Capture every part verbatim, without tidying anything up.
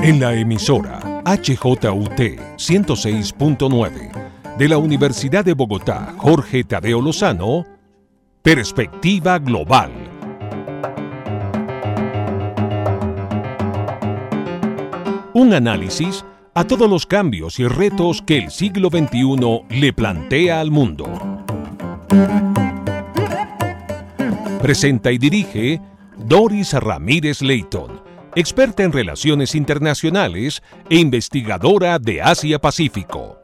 En la emisora H J U T ciento seis punto nueve de la Universidad de Bogotá, Jorge Tadeo Lozano, Perspectiva Global. Un análisis a todos los cambios y retos que el siglo veintiuno le plantea al mundo. Presenta y dirige Doris Ramírez Leighton, experta en relaciones internacionales e investigadora de Asia-Pacífico.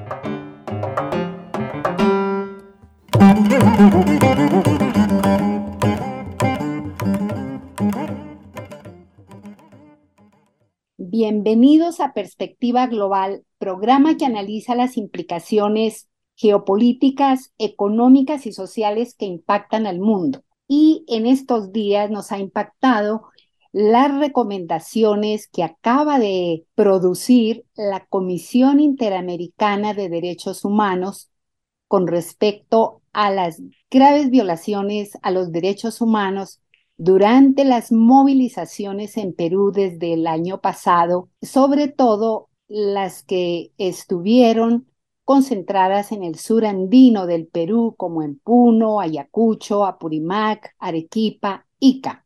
Bienvenidos a Perspectiva Global, programa que analiza las implicaciones geopolíticas, económicas y sociales que impactan al mundo. Y en estos días nos ha impactado las recomendaciones que acaba de producir la Comisión Interamericana de Derechos Humanos con respecto a las graves violaciones a los derechos humanos durante las movilizaciones en Perú desde el año pasado, sobre todo las que estuvieron concentradas en el sur andino del Perú, como en Puno, Ayacucho, Apurímac, Arequipa, Ica.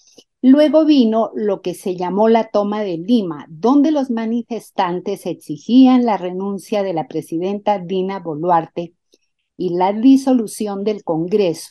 Luego vino lo que se llamó la toma de Lima, donde los manifestantes exigían la renuncia de la presidenta Dina Boluarte y la disolución del Congreso.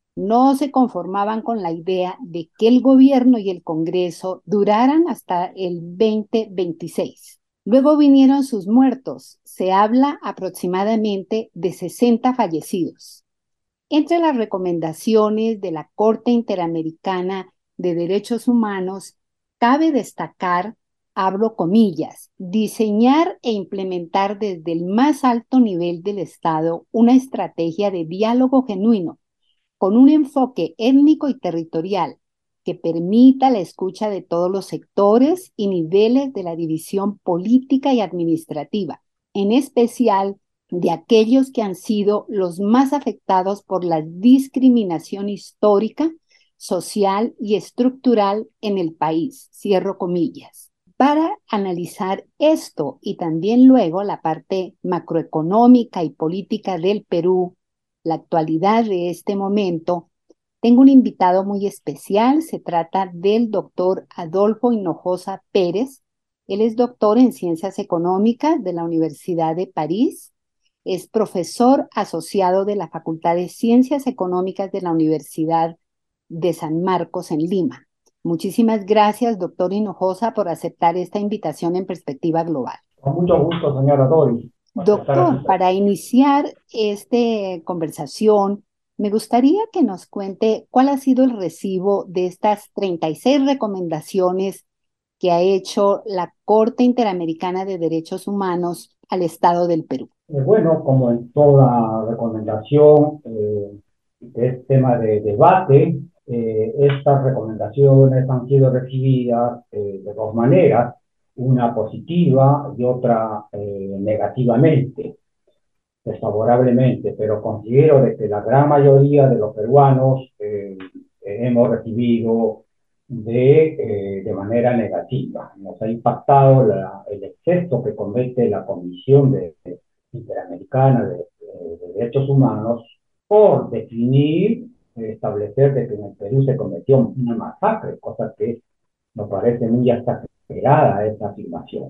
No se conformaban con la idea de que el gobierno y el Congreso duraran hasta el veinte veintiséis. Luego vinieron sus muertos. Se habla aproximadamente de sesenta fallecidos. Entre las recomendaciones de la Corte Interamericana de Derechos Humanos, cabe destacar, abro comillas, diseñar e implementar desde el más alto nivel del Estado una estrategia de diálogo genuino, con un enfoque étnico y territorial que permita la escucha de todos los sectores y niveles de la división política y administrativa, en especial de aquellos que han sido los más afectados por la discriminación histórica, social y estructural en el país, cierro comillas. Para analizar esto y también luego la parte macroeconómica y política del Perú, la actualidad de este momento, tengo un invitado muy especial. Se trata del doctor Adolfo Hinojosa Pérez. Él es doctor en Ciencias Económicas de la Universidad de París. Es profesor asociado de la Facultad de Ciencias Económicas de la Universidad de San Marcos en Lima. Muchísimas gracias, doctor Hinojosa, por aceptar esta invitación en Perspectiva Global. Con mucho gusto, señora Doris. Doctor, para iniciar esta conversación, me gustaría que nos cuente cuál ha sido el recibo de estas treinta y seis recomendaciones que ha hecho la Corte Interamericana de Derechos Humanos al Estado del Perú. Eh, bueno, como en toda recomendación eh, que es tema de debate, eh, estas recomendaciones han sido recibidas eh, de dos maneras, una positiva y otra eh, negativamente, desfavorablemente, pero considero de que la gran mayoría de los peruanos eh, hemos recibido de, eh, de manera negativa. Nos ha impactado la, el exceso que comete la Comisión de, de Interamericana de, de, de Derechos Humanos por definir, eh, establecer de que en el Perú se cometió una masacre, cosa que nos parece muy exagerada esa afirmación.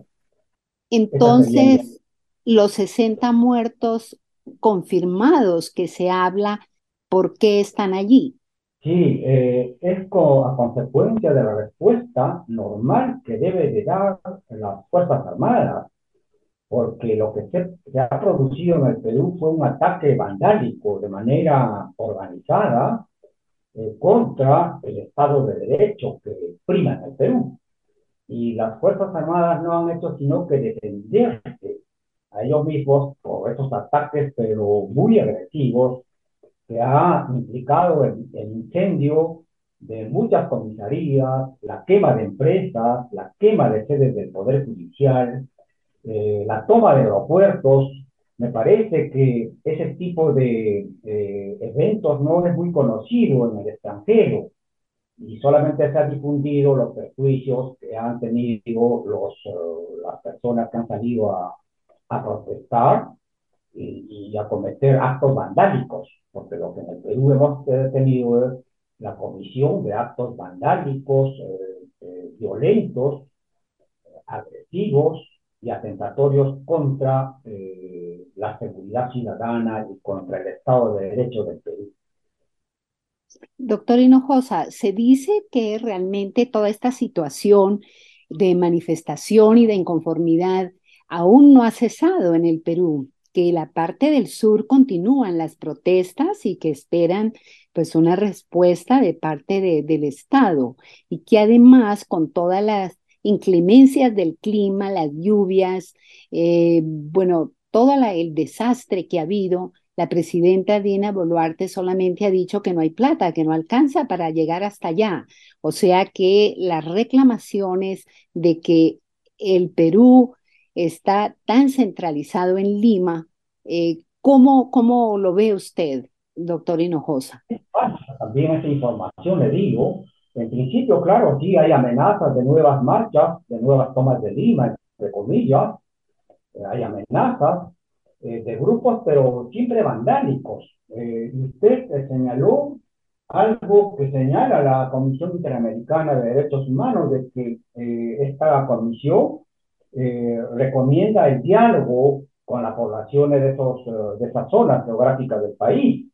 Entonces, los sesenta muertos confirmados que se habla, ¿por qué están allí? Sí, eh, es co- a consecuencia de la respuesta normal que debe de dar las Fuerzas Armadas, porque lo que se, se ha producido en el Perú fue un ataque vandálico de manera organizada eh, contra el Estado de Derecho que prima en el Perú. Y las Fuerzas Armadas no han hecho sino que defenderse a ellos mismos por esos ataques, pero muy agresivos, que ha implicado el, el incendio de muchas comisarías, la quema de empresas, la quema de sedes del Poder Judicial, eh, la toma de aeropuertos. Me parece que ese tipo de eh, eventos no es muy conocido en el extranjero. y solamente se han difundido los perjuicios que han tenido los, uh, las personas que han salido a, a protestar y, y a cometer actos vandálicos, porque lo que en el Perú hemos eh, tenido es la comisión de actos vandálicos, eh, eh, violentos, agresivos y atentatorios contra eh, la seguridad ciudadana y contra el Estado de Derecho del Perú. Doctor Hinojosa, se dice que realmente toda esta situación de manifestación y de inconformidad aún no ha cesado en el Perú, que la parte del sur continúan las protestas y que esperan pues una respuesta de parte de, del Estado y que además con todas las inclemencias del clima, las lluvias, eh, bueno, todo la, el desastre que ha habido, la presidenta Dina Boluarte solamente ha dicho que no hay plata, que no alcanza para llegar hasta allá. O sea que las reclamaciones de que el Perú está tan centralizado en Lima, eh, ¿cómo, cómo lo ve usted, doctor Hinojosa? También esa información le digo, en principio, claro, sí hay amenazas de nuevas marchas, de nuevas tomas de Lima, entre comillas, eh, hay amenazas eh, de grupos, pero siempre vandálicos. Eh, y usted eh, señaló algo que señala la Comisión Interamericana de Derechos Humanos, de que eh, esta comisión eh, recomienda el diálogo con las poblaciones de, esos, uh, de esas zonas geográficas del país.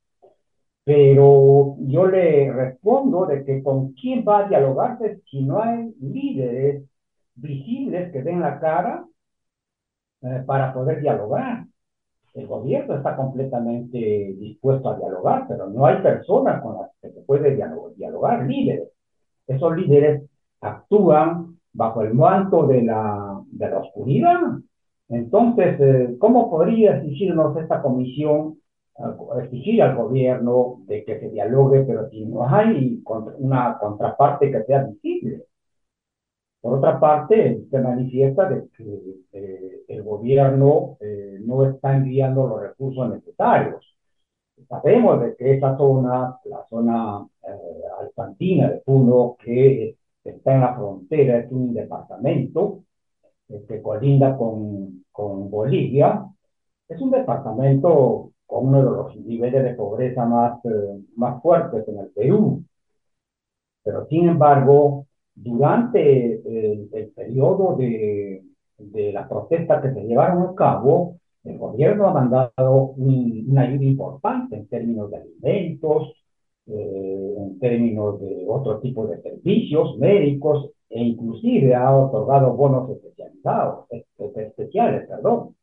Pero yo le respondo de que con quién va a dialogarse si no hay líderes visibles que den la cara eh, para poder dialogar. El gobierno está completamente dispuesto a dialogar, pero no hay personas con las que se puede dialogar, líderes. Esos líderes actúan bajo el manto de la, de la oscuridad. Entonces, eh, ¿cómo podría exigirnos esta comisión, uh, exigir al gobierno de que se dialogue, pero si no hay una contraparte que sea visible? Por otra parte, se manifiesta de que eh, el gobierno eh, no está enviando los recursos necesarios. Sabemos de que esa zona, la zona eh, alfantina de Puno, que está en la frontera, es un departamento eh, que colinda con, con Bolivia, es un departamento con uno de los niveles de pobreza más, eh, más fuertes en el Perú. Pero sin embargo, durante el, el periodo de, de las protestas que se llevaron a cabo, el gobierno ha mandado un, una ayuda importante en términos de alimentos, eh, en términos de otro tipo de servicios médicos, e inclusive ha otorgado bonos especializados, especiales, perdón.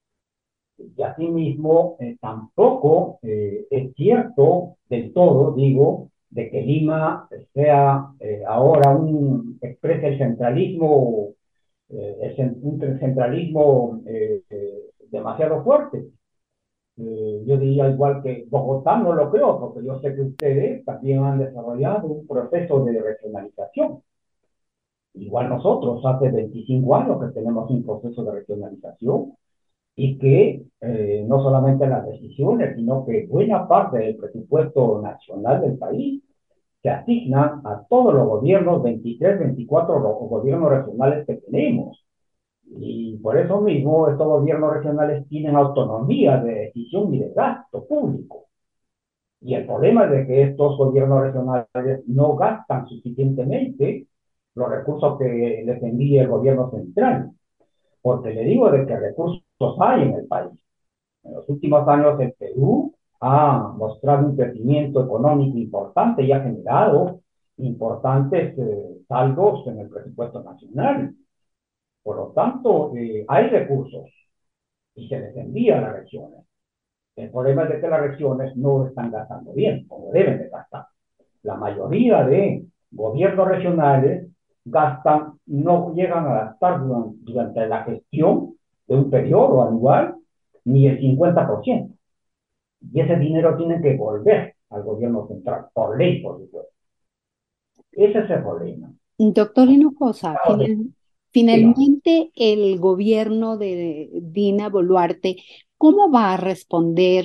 Y asimismo, eh, tampoco eh, es cierto del todo, digo, de que Lima sea eh, ahora un, expresa el centralismo, eh, el, un centralismo eh, eh, demasiado fuerte. Eh, yo diría igual que Bogotá, no lo creo, porque yo sé que ustedes también han desarrollado un proceso de regionalización. Igual nosotros, hace veinticinco años que tenemos un proceso de regionalización y que eh, no solamente las decisiones, sino que buena parte del presupuesto nacional del país se asigna a todos los gobiernos, veintitrés, veinticuatro los gobiernos regionales que tenemos. Y por eso mismo estos gobiernos regionales tienen autonomía de decisión y de gasto público. Y el problema es de que estos gobiernos regionales no gastan suficientemente los recursos que les envía el gobierno central. Porque le digo de que recursos hay en el país. En los últimos años el Perú ha mostrado un crecimiento económico importante y ha generado importantes eh, saldos en el presupuesto nacional. Por lo tanto, eh, hay recursos y se les envía a las regiones. El problema es de que las regiones no están gastando bien, como deben de gastar. La mayoría de gobiernos regionales gastan, no llegan a gastar durante, durante la gestión de un periodo anual ni el cincuenta por ciento. Y ese dinero tiene que volver al gobierno central, por ley, por supuesto. Ese es el problema. Doctor Hinojosa, final, finalmente el gobierno de Dina Boluarte, ¿cómo va a responder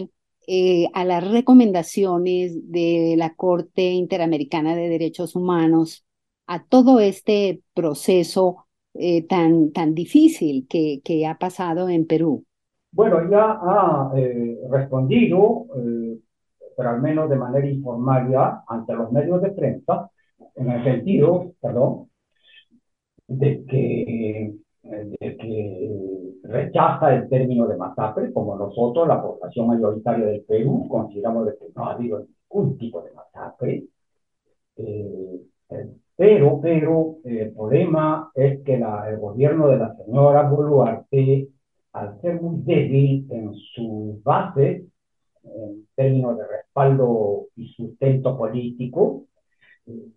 eh, a las recomendaciones de la Corte Interamericana de Derechos Humanos, a todo este proceso eh, tan, tan difícil que, que ha pasado en Perú? Bueno, ya ha eh, respondido, eh, pero al menos de manera informal ya, ante los medios de prensa, en el sentido, perdón, de que, de que rechaza el término de masacre, como nosotros, la población mayoritaria del Perú, consideramos de que no ha habido ningún tipo de masacre. Eh, eh, pero, pero eh, el problema es que la, el gobierno de la señora Boluarte, al ser muy débil en sus bases, en términos de respaldo y sustento político, eh,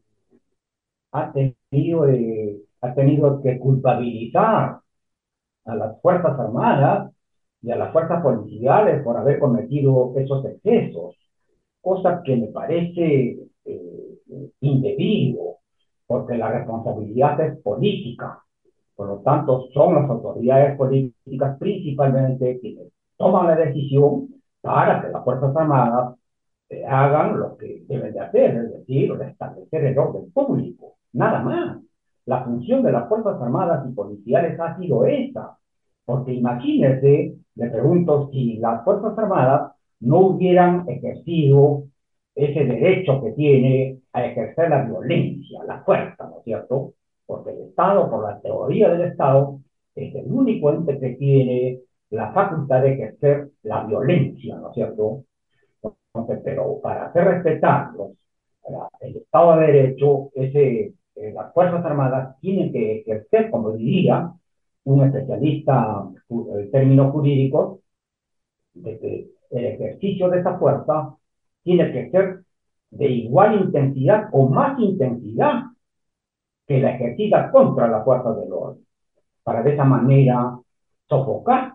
ha tenido, eh, ha tenido que culpabilizar a las Fuerzas Armadas y a las fuerzas policiales por haber cometido esos excesos, cosa que me parece eh, indebido, porque la responsabilidad es política. Por lo tanto, son las autoridades políticas principalmente quienes toman la decisión para que las Fuerzas Armadas eh, hagan lo que deben de hacer, es decir, restablecer el orden público, nada más. La función de las Fuerzas Armadas y policiales ha sido esa, porque imagínense, le pregunto, si las Fuerzas Armadas no hubieran ejercido ese derecho que tiene a ejercer la violencia, la fuerza, ¿no es cierto? Porque el Estado, por la teoría del Estado, es el único ente que tiene la facultad de ejercer la violencia, ¿no es cierto? Entonces, pero para hacer respetar los, el Estado de Derecho, ese, eh, las Fuerzas Armadas tienen que ejercer, como diría un especialista en términos jurídicos, de que el ejercicio de esa fuerza tiene que ser de igual intensidad o más intensidad que la ejercida contra la fuerza del orden, para de esa manera sofocar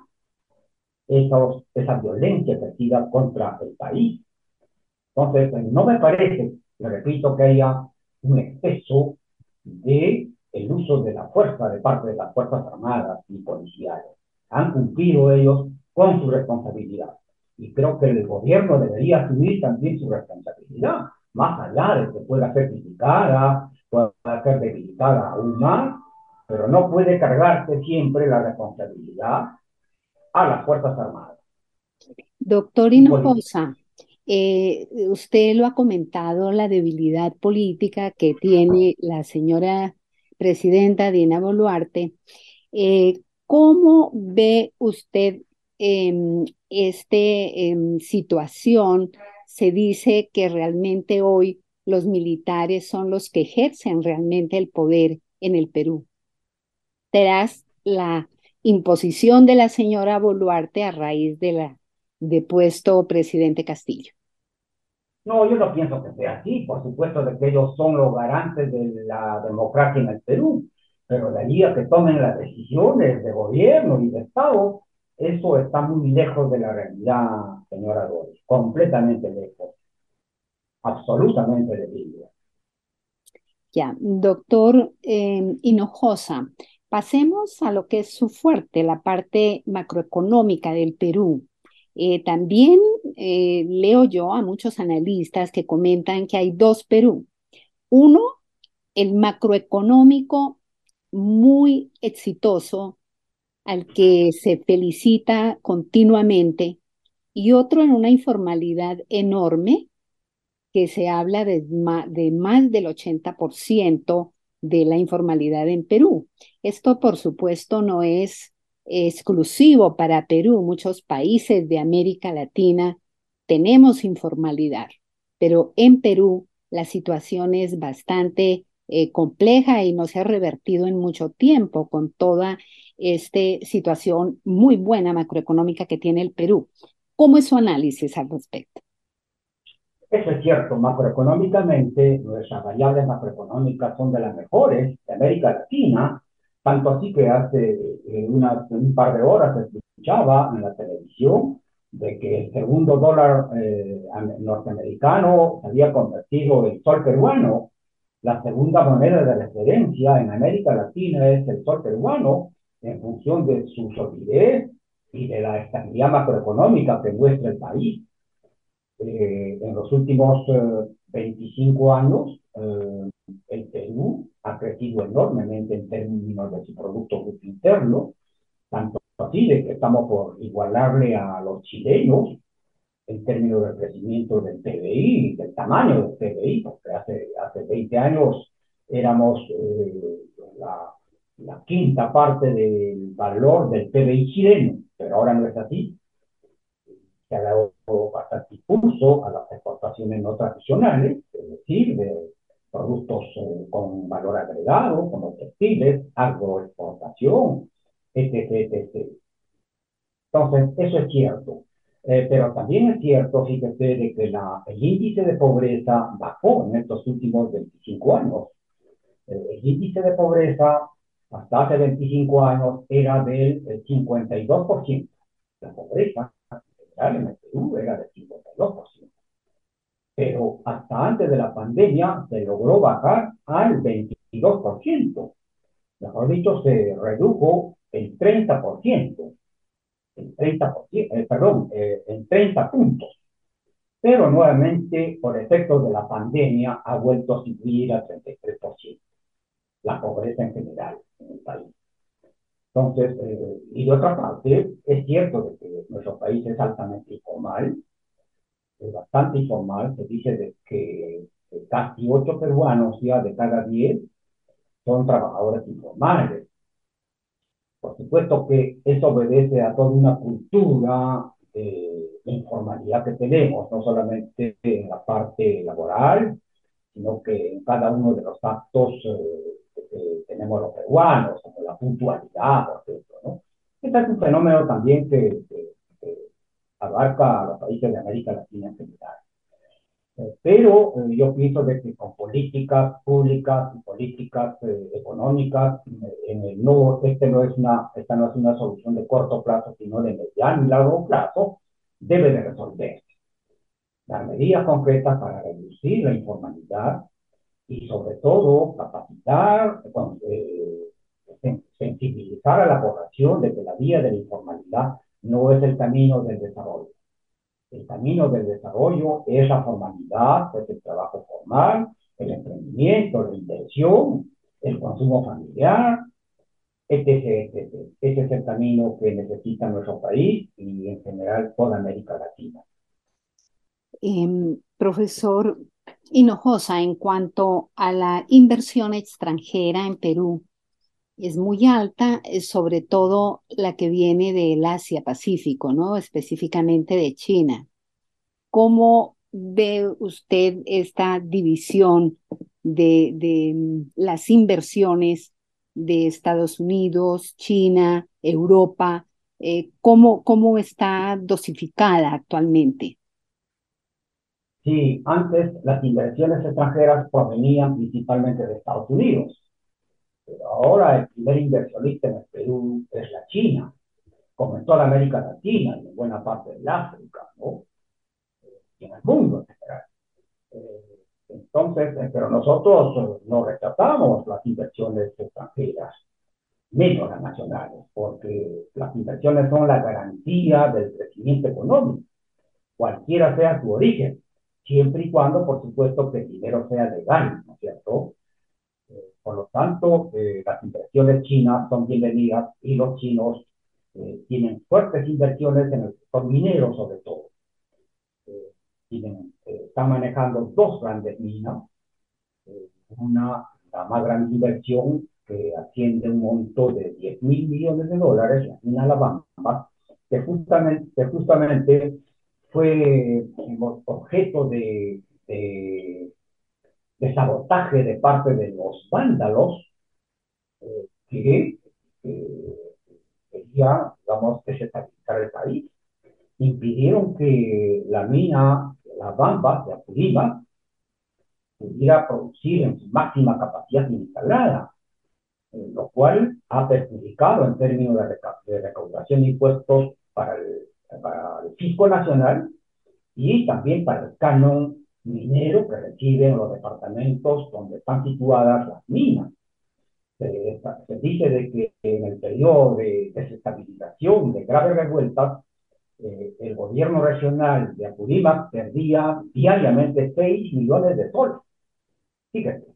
esos, esa violencia ejercida contra el país. Entonces, no me parece, le repito, que haya un exceso de el uso de la fuerza de parte de las Fuerzas Armadas y policiales. Han cumplido ellos con su responsabilidad. Y creo que el gobierno debería asumir también su responsabilidad, más allá de que pueda ser criticada, pueda ser debilitada aún más, pero no puede cargarse siempre la responsabilidad a las Fuerzas Armadas. Doctor Hinojosa, eh, usted lo ha comentado, la debilidad política que tiene la señora presidenta Dina Boluarte. Eh, ¿cómo ve usted em, este em, situación? Se dice que realmente hoy los militares son los que ejercen realmente el poder en el Perú, tras la imposición de la señora Boluarte a raíz de la depuesto presidente Castillo. No, yo no pienso que sea así. Por supuesto de que ellos son los garantes de la democracia en el Perú, pero de ahí a que tomen las decisiones de gobierno y de Estado, eso está muy lejos de la realidad, señora Doris, completamente lejos, absolutamente lejos. Ya, doctor eh, Hinojosa, pasemos a lo que es su fuerte, la parte macroeconómica del Perú. Eh, también eh, leo yo a muchos analistas que comentan que hay dos Perú. Uno, el macroeconómico muy exitoso, al que se felicita continuamente, y otro en una informalidad enorme, que se habla de, ma- de más del ochenta por ciento de la informalidad en Perú. Esto, por supuesto, no es exclusivo para Perú. Muchos países de América Latina tenemos informalidad, pero en Perú la situación es bastante eh, compleja y no se ha revertido en mucho tiempo con toda esta situación muy buena macroeconómica que tiene el Perú. ¿Cómo es su análisis al respecto? Eso es cierto, macroeconómicamente, nuestras variables macroeconómicas son de las mejores de América Latina, tanto así que hace eh, unas, un par de horas se escuchaba en la televisión de que el segundo dólar eh, norteamericano se había convertido en sol peruano. La segunda moneda de referencia en América Latina es el sol peruano, en función de su solidez y de la estabilidad macroeconómica que muestra el país. Eh, en los últimos eh, veinticinco años, eh, el Perú ha crecido enormemente en términos de su Producto Bruto Interno, tanto así de que estamos por igualarle a los chilenos en términos de crecimiento del P B I, del tamaño del P B I, porque hace, hace veinte años éramos eh, la, la quinta parte del valor del P B I chileno, pero ahora no es así. Se ha dado bastante impulso a las exportaciones no tradicionales, es decir, de productos eh, con valor agregado, como textiles, agroexportación, etc, etcétera. Entonces, eso es cierto. Eh, pero también es cierto, fíjese, de que la, el índice de pobreza bajó en estos últimos veinticinco años. Eh, el índice de pobreza hasta hace veinticinco años era del eh, cincuenta y dos por ciento. La pobreza general en el Perú era del cincuenta y dos por ciento. Pero hasta antes de la pandemia se logró bajar al veintidós por ciento. Mejor dicho, se redujo el treinta por ciento. En treinta por ciento, eh, perdón, eh, en treinta puntos. Pero nuevamente, por efectos de la pandemia, ha vuelto a subir al treinta y tres por ciento, la pobreza en general en el país. Entonces, eh, y de otra parte, es cierto de que nuestro país es altamente informal, es bastante informal, se dice de que casi ocho peruanos ya de cada diez son trabajadores informales. Por supuesto que eso obedece a toda una cultura de informalidad que tenemos, no solamente en la parte laboral, sino que en cada uno de los actos eh, que tenemos los peruanos, como la puntualidad, por ejemplo, ¿no? Este es un fenómeno también que, que, que abarca a los países de América Latina en general. Eh, pero eh, yo pienso de que con políticas públicas y políticas eh, económicas, en el no, este no es una, esta no es una solución de corto plazo, sino de mediano y largo plazo, debe de resolverse. Dar medidas concretas para reducir la informalidad y sobre todo capacitar, eh, sensibilizar a la población de que la vía de la informalidad no es el camino del desarrollo. El camino del desarrollo es la formalidad, es el trabajo formal, el emprendimiento, la inversión, el consumo familiar, etcétera, etcétera. Ese es el camino que necesita nuestro país y en general toda América Latina. Eh, profesor Hinojosa, en cuanto a la inversión extranjera en Perú, es muy alta, eh, sobre todo la que viene del Asia-Pacífico, ¿no? Específicamente de China. ¿Cómo ve usted esta división de, de mm, las inversiones de Estados Unidos, China, Europa? Eh, ¿cómo, cómo está dosificada actualmente? Sí, antes las inversiones extranjeras provenían principalmente de Estados Unidos, pero ahora el primer inversionista en el Perú es la China, como en toda América Latina y en buena parte del África, ¿no? Y en el mundo en general. Eh, entonces, eh, pero nosotros eh, no rechazamos las inversiones extranjeras, menos las nacionales, porque las inversiones son la garantía del crecimiento económico, cualquiera sea su origen, siempre y cuando, por supuesto, que el dinero sea legal, ¿no es cierto? Eh, por lo tanto, eh, las inversiones chinas son bienvenidas y los chinos eh, tienen fuertes inversiones en el sector minero, sobre todo. Eh, tienen, eh, están manejando dos grandes minas, eh, una, la más grande inversión que asciende a un monto de diez mil millones de dólares, la mina Alabama, que justamente, que justamente fue objeto de, de, de sabotaje de parte de los vándalos eh, que eh, querían, digamos, desestabilizar el país. Impidieron que la mina, la Bamba de Apurímac, pudiera producir en su máxima capacidad instalada, eh, lo cual ha perjudicado en términos de, reca de recaudación de impuestos para el, para el fisco nacional y también para el canon minero que reciben los departamentos donde están situadas las minas. Se, se dice de que en el periodo de desestabilización, de graves revueltas, eh, el gobierno regional de Apurímac perdía diariamente seis millones de soles. Fíjate.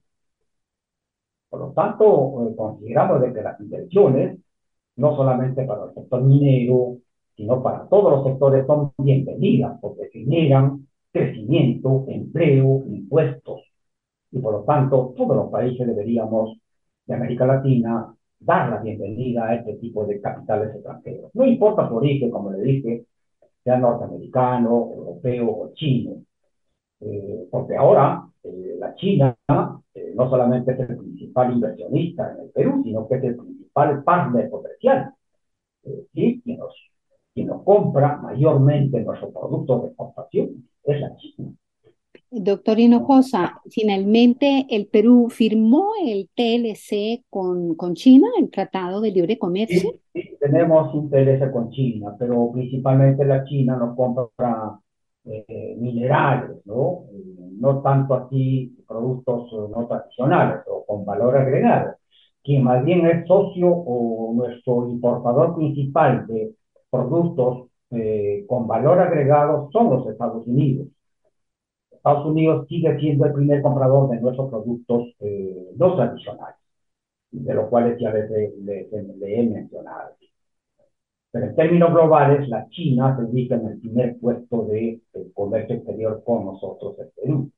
Por lo tanto, eh, consideramos de que las inversiones, no solamente para el sector minero, sino para todos los sectores, son bienvenidas porque generan crecimiento, empleo, impuestos. Y por lo tanto, todos los países deberíamos, de América Latina, dar la bienvenida a este tipo de capitales extranjeros. No importa su origen, como le dije, sea norteamericano, europeo o chino, eh, porque ahora eh, la China eh, no solamente es el principal inversionista en el Perú, sino que es el principal partner comercial, eh, ¿sí? quien, nos, quien nos compra mayormente nuestros productos de exportación es la China. Doctor Hinojosa, finalmente el Perú firmó el T L C con, con China, el Tratado de Libre Comercio. Sí, sí, tenemos interés con China, pero principalmente la China nos compra eh, minerales, ¿no? Eh, no tanto así productos eh, no tradicionales o con valor agregado. Quien más bien es socio o nuestro importador principal de productos eh, con valor agregado son los Estados Unidos. Estados Unidos sigue siendo el primer comprador de nuestros productos eh, no tradicionales, de los cuales ya les, les, les he mencionado. Pero en términos globales, la China se ubica en el primer puesto de, de comercio exterior con nosotros, el Perú.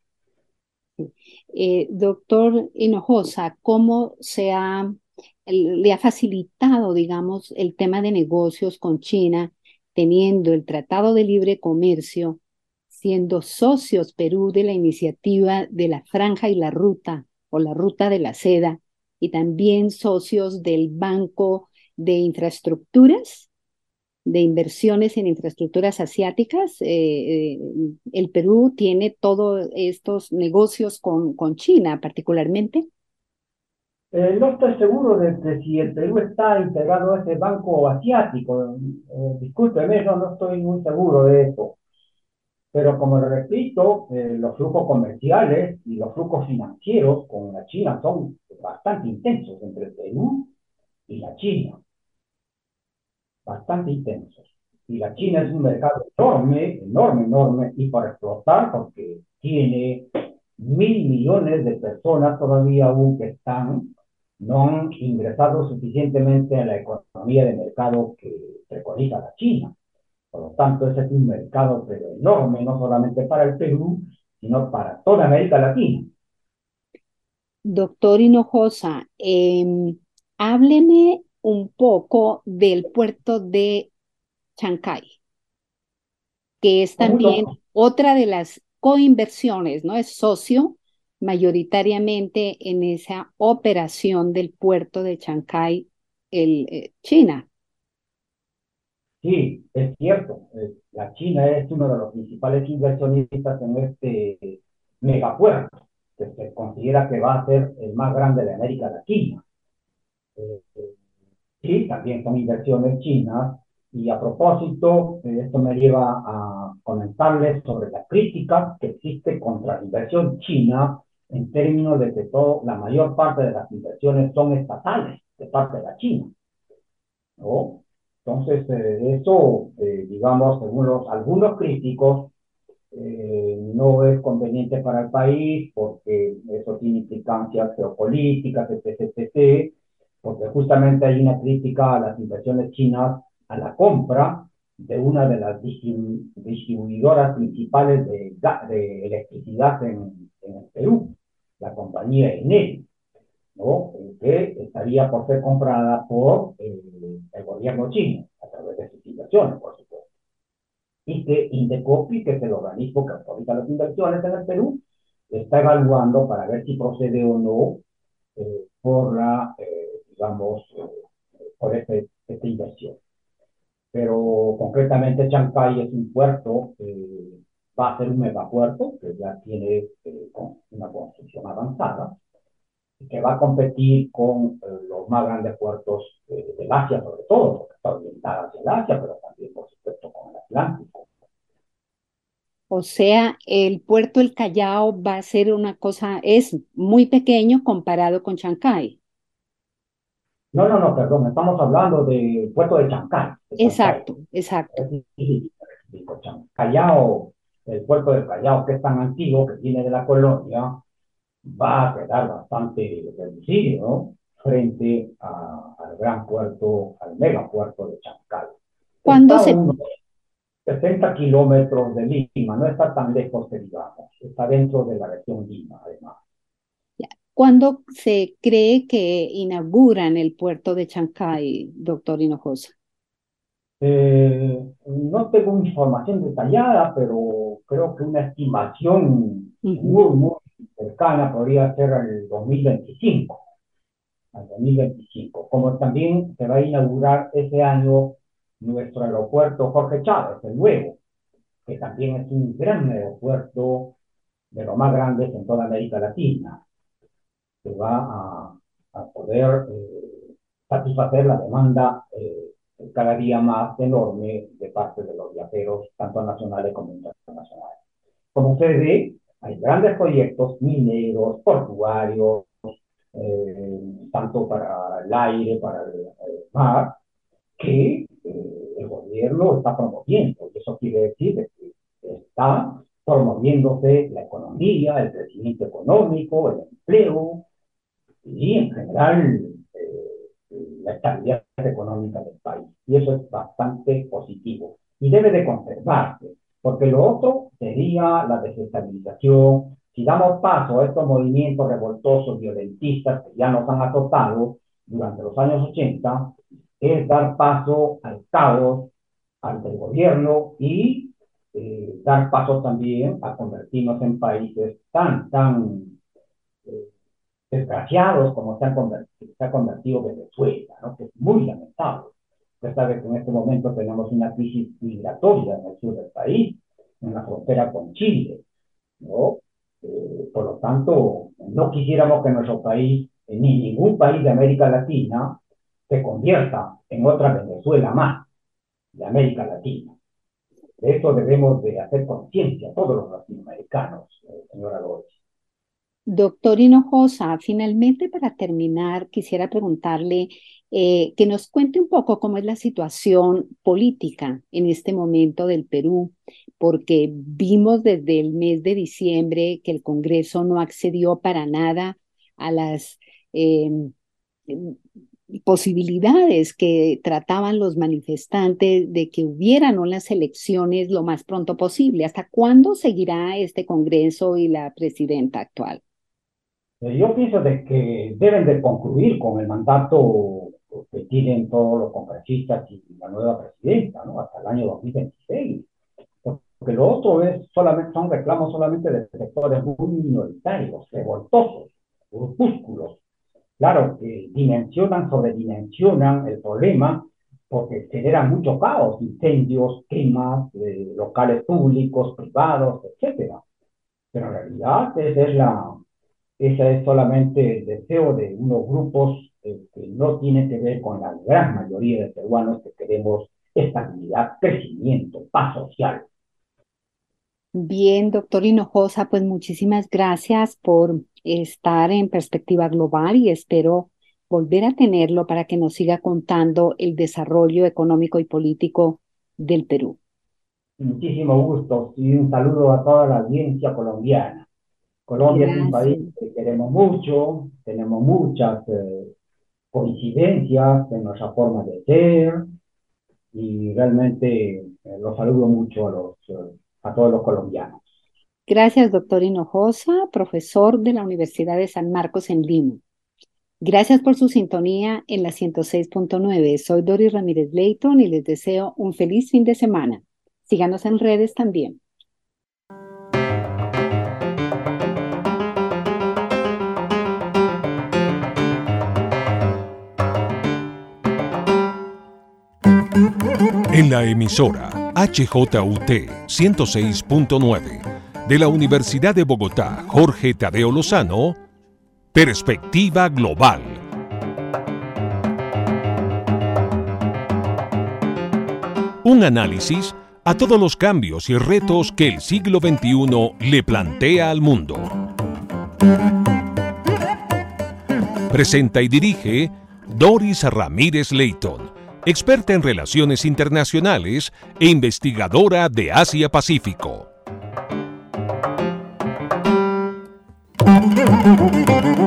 Eh, doctor Hinojosa, ¿cómo se ha, el- le ha facilitado, digamos, el tema de negocios con China, teniendo el Tratado de Libre Comercio, siendo socios Perú de la iniciativa de la Franja y la Ruta o la Ruta de la Seda, y también socios del Banco de Infraestructuras? De inversiones en infraestructuras asiáticas. Eh, eh, el Perú tiene todos estos negocios con, con China particularmente. Eh, no estoy seguro de, de si el Perú está integrado a ese banco asiático. Eh, discúlpeme, no, no estoy muy seguro de eso. Pero como le repito, eh, los flujos comerciales y los flujos financieros con la China son bastante intensos entre el Perú y la China. Bastante intensos. Y la China es un mercado enorme, enorme, enorme, y para explotar, porque tiene mil millones de personas todavía aún que están, no han ingresado suficientemente a la economía de mercado que preconiza la China. Por lo tanto, ese es un mercado pero enorme, no solamente para el Perú, sino para toda América Latina. Doctor Hinojosa, em, hábleme un poco del puerto de Chancay, que es Con también mucho, otra de las coinversiones, ¿no? Es socio mayoritariamente en esa operación del puerto de Chancay, el, eh, China. sí, es cierto. eh, La China es uno de los principales inversionistas en este megapuerto, que se considera que va a ser el más grande de América Latina. Eh, eh, sí, también son inversiones chinas. Y a propósito, eh, esto me lleva a comentarles sobre la crítica que existe contra la inversión china en términos de que todo, la mayor parte de las inversiones son estatales de parte de la China, ¿no? Entonces, eh, eso, eh, digamos, según los, algunos críticos, eh, no es conveniente para el país porque eso tiene implicancias geopolíticas, etcétera, etcétera, porque justamente hay una crítica a las inversiones chinas, a la compra de una de las distribu distribuidoras principales de, de electricidad en, en el Perú, la compañía Enel, ¿no? Que estaría por ser comprada por eh, el gobierno chino, a través de sus inversiones, por supuesto. Y que Indecopi, que es el organismo que autoriza las inversiones en el Perú, está evaluando para ver si procede o no eh, por la, eh, digamos, eh, por este, esta inversión. Pero concretamente Chancay es un puerto, eh, va a ser un megapuerto que ya tiene eh, una construcción avanzada, que va a competir con eh, los más grandes puertos eh, del Asia, sobre todo, porque está orientada hacia el Asia, pero también, por supuesto, con el Atlántico. O sea, el puerto El Callao va a ser una cosa, es muy pequeño comparado con Chancay. No, no, no, perdón, estamos hablando del puerto de Chancay. De Chancay. Exacto, exacto. Sí, sí, sí, Chan- Callao, el puerto de Callao, que es tan antiguo, que viene de la colonia, va a quedar bastante reducido, ¿no? Frente a- al gran puerto, al megapuerto de Chancay. ¿Cuándo Está a se, unos sesenta kilómetros de Lima, no está tan lejos que digamos, está dentro de la región Lima, además. ¿Cuándo se cree que inauguran el puerto de Chancay, doctor Hinojosa? Eh, no tengo información detallada, pero creo que una estimación Ujú. muy, muy cercana podría ser al dos mil veinticinco, al dos mil veinticinco, como también se va a inaugurar ese año nuestro aeropuerto Jorge Chávez, el nuevo, que también es un gran aeropuerto de los más grandes en toda América Latina, que va a, a poder eh, satisfacer la demanda eh, cada día más enorme de parte de los viajeros, tanto nacionales como internacionales. Como usted ve, hay grandes proyectos mineros, portuarios, eh, tanto para el aire, para el, el mar, que eh, el gobierno está promoviendo. Y eso quiere decir que está promoviéndose la economía, el crecimiento económico, el empleo, y en general eh, la estabilidad económica del país. Y eso es bastante positivo y debe de conservarse, porque lo otro sería la desestabilización. Si damos paso a estos movimientos revoltosos, violentistas que ya nos han azotado durante los años ochenta, es dar paso al caos, al del gobierno y eh, dar paso también a convertirnos en países tan, tan eh, desgraciados como se, han convertido, se ha convertido Venezuela, ¿no? Que es muy lamentable. Usted sabe que en este momento tenemos una crisis migratoria en el sur del país, en la frontera con Chile, ¿no? Eh, por lo tanto, no quisiéramos que nuestro país, ni ningún país de América Latina, se convierta en otra Venezuela más de América Latina. De esto debemos de hacer conciencia todos los latinoamericanos, eh, señora López. Doctor Hinojosa, finalmente para terminar, quisiera preguntarle eh, que nos cuente un poco cómo es la situación política en este momento del Perú, porque vimos desde el mes de diciembre que el Congreso no accedió para nada a las eh, posibilidades que trataban los manifestantes de que hubieran unas elecciones lo más pronto posible. ¿Hasta cuándo seguirá este Congreso y la presidenta actual? Eh, Yo pienso de que deben de concluir con el mandato que tienen todos los congresistas y la nueva presidenta, ¿no? Hasta el año dos mil veintiséis. Porque lo otro es solamente, son reclamos solamente de sectores muy minoritarios, revoltosos, grupúsculos. Claro, que dimensionan, sobredimensionan el problema porque generan mucho caos, incendios, quemas, eh, locales públicos, privados, etcétera. Pero en realidad esa es la, ese es solamente el deseo de unos grupos eh, que no tienen que ver con la gran mayoría de peruanos que queremos estabilidad, crecimiento, paz social. Bien, doctor Hinojosa, pues muchísimas gracias por estar en Perspectiva Global y espero volver a tenerlo para que nos siga contando el desarrollo económico y político del Perú. Muchísimo gusto y un saludo a toda la audiencia colombiana. Colombia es un país Gracias. que queremos mucho, tenemos muchas eh, coincidencias en nuestra forma de ser y realmente eh, los saludo mucho a, los, eh, a todos los colombianos. Gracias, doctor Hinojosa, profesor de la Universidad de San Marcos en Lima. Gracias por su sintonía en la ciento seis punto nueve. Soy Doris Ramírez Leighton y les deseo un feliz fin de semana. Síganos en redes también. En la emisora H J U T ciento seis punto nueve de la Universidad de Bogotá, Jorge Tadeo Lozano, Perspectiva Global. Un análisis a todos los cambios y retos que el siglo veintiuno le plantea al mundo. Presenta y dirige Doris Ramírez Leighton, experta en relaciones internacionales e investigadora de Asia-Pacífico.